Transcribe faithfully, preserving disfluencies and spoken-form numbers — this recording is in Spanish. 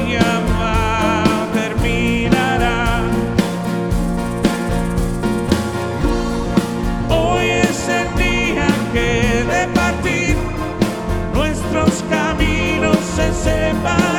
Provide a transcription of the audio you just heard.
día va, terminará. Hoy es el día que de partir nuestros caminos se separan.